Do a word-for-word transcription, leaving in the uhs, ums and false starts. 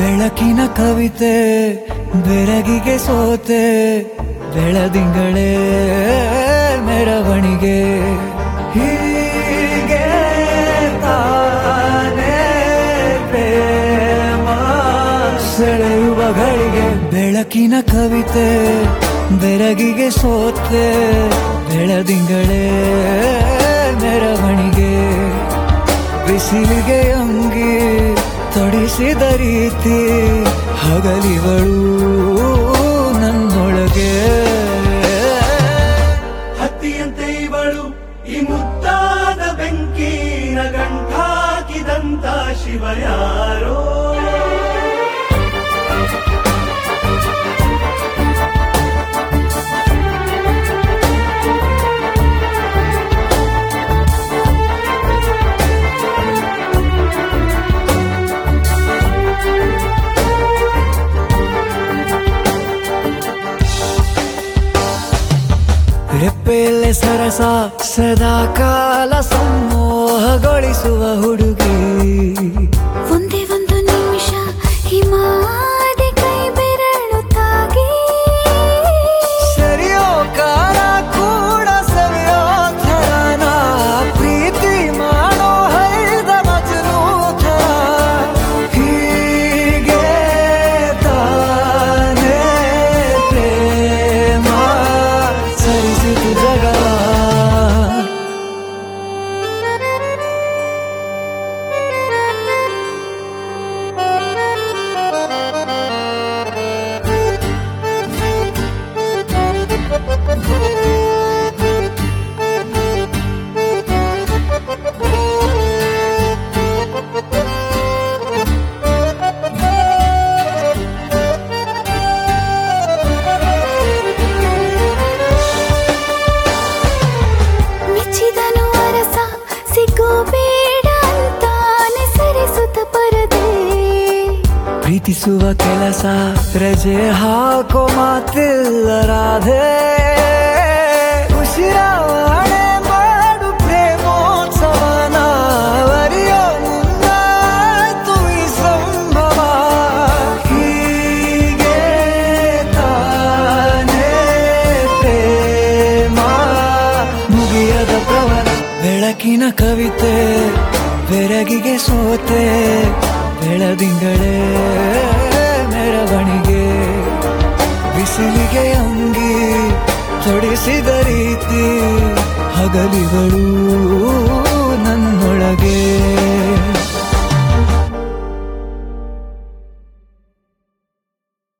ಬೆಳಕಿನ ಕವಿತೆ ಬೆರಗಿಗೆ ಸೋತೆ ಬೆಳದಿಂಗಳೇ ಮೆರವಣಿಗೆ ಹೀಗೆ ತಾನೇ ಪ್ರೇಮ ಸೆಳೆಯುವ ಗಳಿಗೆ ಬೆಳಕಿನ ಕವಿತೆ ಬೆರಗಿಗೆ ಸೋತೆ ಬೆಳದಿಂಗಳೇ ಮೆರವಣಿಗೆ ಬಿಸಿಲಿಗೆ ಅಂಗಿ ತೊಡಿಸಿದ ರೀತಿ ಹಗಲಿಗಳು ನನ್ನೊಳಗೆ ಹತ್ತಿಯಂತೆ ಇವಳು ಈ ಮುದ್ದಾದ ಬೆಂಕಿನ ಗಂಟಾಕಿದಂತ ಶಿವ ಯಾರೋ ರೆಪ್ಪೆಯಲ್ಲೇ ಸರಸ ಸದಾ ಕಾಲ ಸಂಮೋಹಗೊಳಿಸುವ ಹುಡುಗಿ ಒಂದೇ ಒಂದು ನಿಮಿಷ ಹಿಮಾದಿ ಕೈ ಬೆರಳು ತಾಗಿ ಸರಿಯೋ ಕಾಲ ಕೂಡ ಸರಿಯೋ ಥರನ ಪ್ರೀತಿ ಮಾಡೋ ಹೈದ ಮಜನು ಥರ ಹೀಗೆ ತಾನೇ ಪ್ರೇಮ ಸರಿಸಿತು ಜಗವ ಮೆಚ್ಚಿದನು ಅರಸ ಸಿಗೋ ಬೇಡ ಅಂತಾನೆ ಸರಿಸುತ್ತ ಪರದೆ ಪ್ರೀತಿಸುವ ಕೆಲಸ ರಜೆ ಹಾಕೋ ಮಾತಿಲ್ಲ ರಾಧೆ ಉಸಿರಾವಣೆ ಮಾಡು ಪ್ರೇಮೋತ್ಸವನ ವರಿಯೋ ಮುಂದಾಯ್ತು ಈ ಸಂಭವ ಹೀಗೆ ತಾನೇ ಪ್ರೇಮ ಮುಗಿಯದ ಪ್ರವರ ಬೆಳಕಿನ ಕವಿತೆ ಬೆರಗಿಗೆ ಸೋತೆ ಬೆಳದಿಂಗಳೇ ಮೆರವಣಿಗೆ ಬಿಸಿಲಿಗೆ ಅಂಗಿ ತೊಡಿಸಿದ ರೀತಿ ಹಗಲಿಗಳು